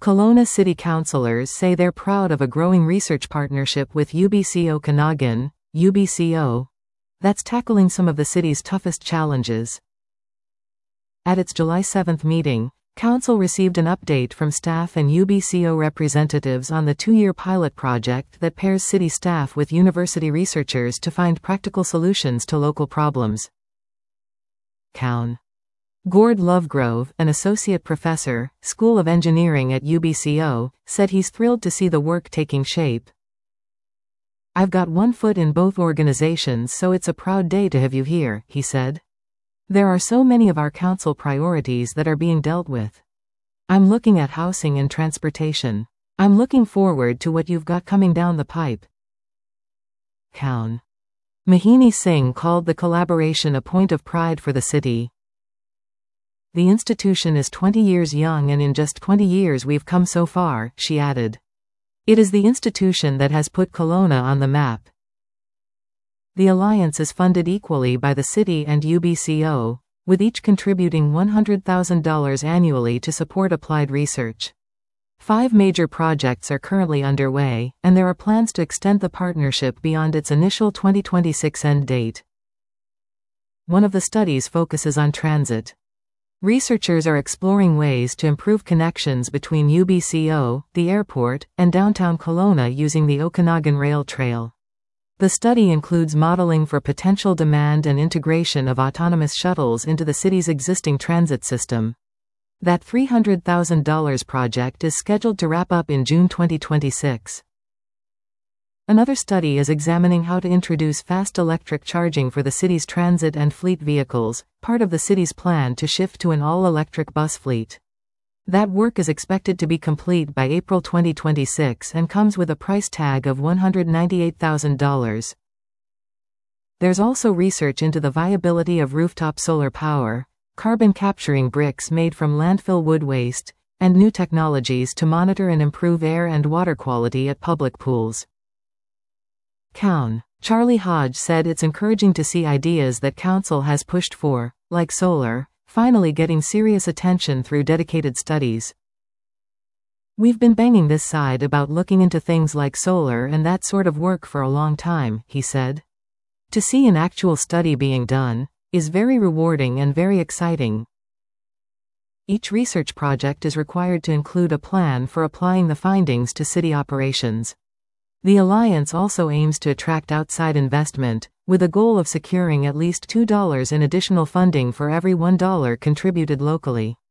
Kelowna City Councillors say they're proud of a growing research partnership with UBC Okanagan, UBCO, that's tackling some of the city's toughest challenges. At its July 7 meeting, Council received an update from staff and UBCO representatives on the 2-year pilot project that pairs city staff with university researchers to find practical solutions to local problems. Cown. Gord Lovegrove, an associate professor, School of Engineering at UBCO, said he's thrilled to see the work taking shape. "I've got one foot in both organizations, so it's a proud day to have you here," he said. "There are so many of our council priorities that are being dealt with. I'm looking at housing and transportation. I'm looking forward to what you've got coming down the pipe." Cown. Mahini Singh called the collaboration a point of pride for the city. "The institution is 20 years young, and in just 20 years we've come so far," she added. "It is the institution that has put Kelowna on the map." The alliance is funded equally by the city and UBCO, with each contributing $100,000 annually to support applied research. 5 major projects are currently underway, and there are plans to extend the partnership beyond its initial 2026 end date. One of the studies focuses on transit. Researchers are exploring ways to improve connections between UBCO, the airport, and downtown Kelowna using the Okanagan Rail Trail. The study includes modeling for potential demand and integration of autonomous shuttles into the city's existing transit system. That $300,000 project is scheduled to wrap up in June 2026. Another study is examining how to introduce fast electric charging for the city's transit and fleet vehicles, part of the city's plan to shift to an all-electric bus fleet. That work is expected to be complete by April 2026 and comes with a price tag of $198,000. There's also research into the viability of rooftop solar power, carbon capturing bricks made from landfill wood waste, and new technologies to monitor and improve air and water quality at public pools. Cown. Charlie Hodge said it's encouraging to see ideas that Council has pushed for, like solar, finally getting serious attention through dedicated studies. "We've been banging this side about looking into things like solar and that sort of work for a long time," he said. "To see an actual study being done is very rewarding and very exciting." Each research project is required to include a plan for applying the findings to city operations. The alliance also aims to attract outside investment, with a goal of securing at least $2 in additional funding for every $1 contributed locally.